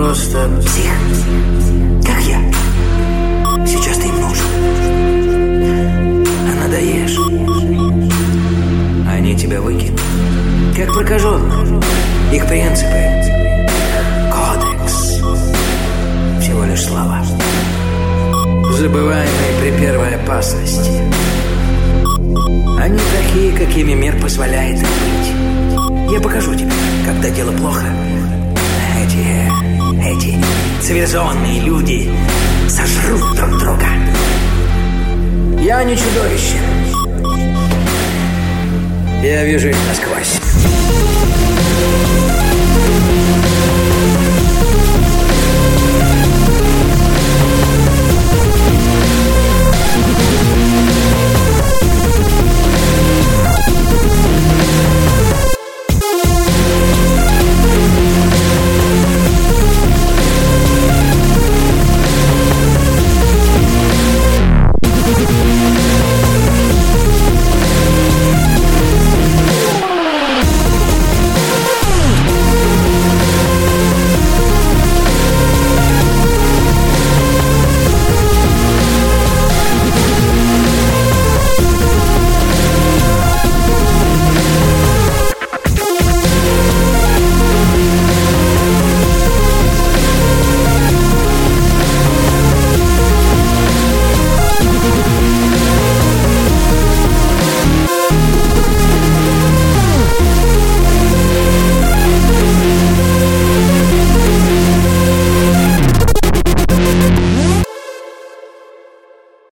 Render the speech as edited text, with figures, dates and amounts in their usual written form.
просто псих, как я. Сейчас ты им нужен. А надоешь, они тебя выкинут, как прокаженных. Их принципы, кодекс, всего лишь слова, забываемые при первой опасности. Они такие, какими мир позволяет им быть. Я покажу тебе, когда дело плохо. Эти цивилизованные люди сожрут друг друга. Я не чудовище. Я вижу их насквозь.